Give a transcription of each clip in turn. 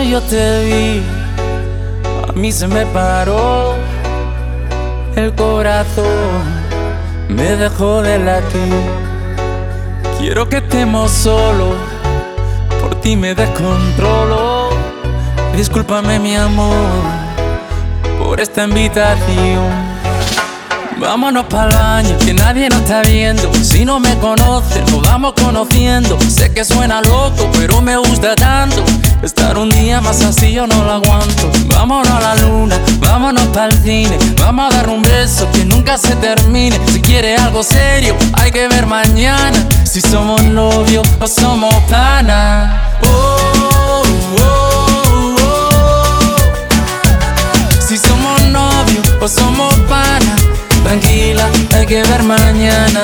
yo te vi, a mí se me paró el corazón, me dejó de latir. Quiero que estemos solos, por ti me descontrolo. Discúlpame mi amor por esta invitación. Vámonos pa'l baño, que nadie nos está viendo. Si no me conoces, nos vamos conociendo. Sé que suena loco, pero me gusta tanto. Estar un día más así yo no lo aguanto. Vámonos a la luna, vámonos pa'l cine. Vamos a dar un beso que nunca se termine. Si quieres algo serio, hay que ver mañana si somos novios o somos panas. Oh, oh, oh, oh. Si somos novios o somos panas. Tranquila, hay que ver mañana.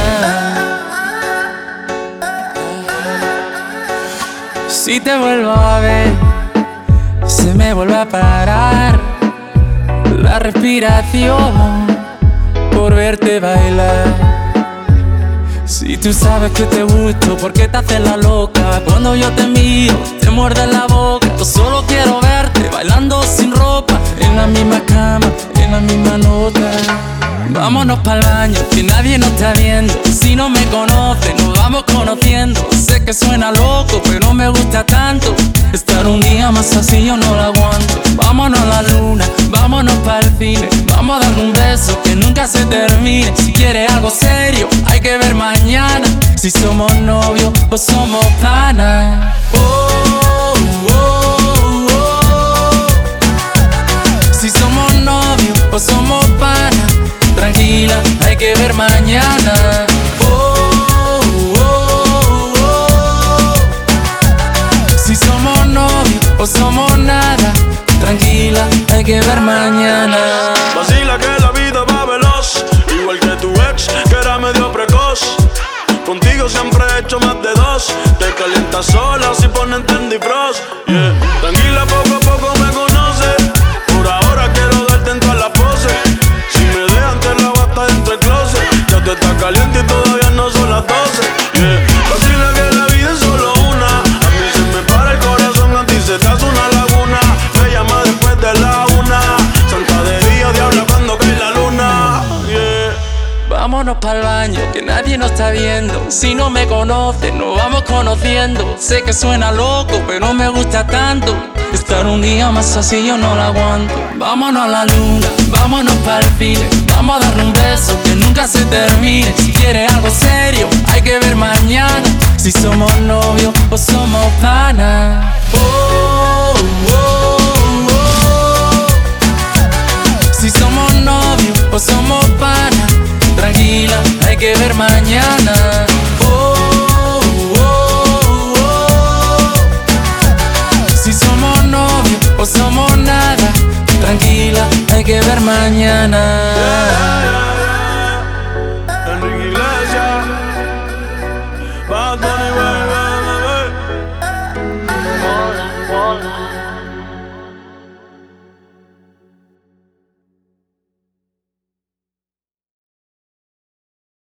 Si te vuelvo a ver, se me vuelve a parar la respiración por verte bailar. Si tú sabes que te gusto, ¿por qué te haces la loca? Cuando yo te miro, te muerde la boca. Yo solo quiero verte bailando sin ropa, en la misma cama, en la misma nota. Vámonos pa'l baño, que nadie nos está viendo. Si no me conoces, nos vamos conociendo. Sé que suena loco, pero me gusta tanto. Estar un día más así yo no lo aguanto. Vámonos a la luna, vámonos pa'l cine. Vamos a dar un beso que nunca se termine. Si quieres algo serio, hay que ver mañana si somos novios o somos panas. Oh, oh, oh, oh. Si somos novios o somos panas. Tranquila, hay que ver mañana. Oh, oh, oh, oh. Si somos novios o somos nada. Tranquila, hay que ver mañana. Vacila que la vida va veloz, igual que tu ex, que era medio precoz. Contigo siempre he hecho más de dos. Te calientas sola si ponen Tendy Frost, yeah. Tranquila, poco a poco me conoces. Por ahora quiero darte en todas las poses. Si me dejan te la voy a estar dentro del closet. Ya tú estás caliente y todavía no son las 12, yeah. Vacila que la vida es solo una. A mí se me para el corazón, a ti se te hace una laguna. Me llama después de la 1. Santa de día, diabla cuando cae la luna, yeah. Vámonos pa'l baño, que nadie nos está viendo. Si no me conoces, nos vamos conociendo. Sé que suena loco, pero me gusta tanto. Estar un día más así yo no lo aguanto. Vámonos a la luna, vámonos pa'l cine. Vamos a darle un beso que nunca se termine. Si quieres algo serio, hay que ver mañana si somos novios o somos panas. Oh, oh, oh. Si somos novios o somos panas. Tranquila, hay que ver mañana. Oh, oh, oh. Si somos novios o somos nada. Tranquila, hay que ver mañana. Enrique Iglesias, Bad Bunny.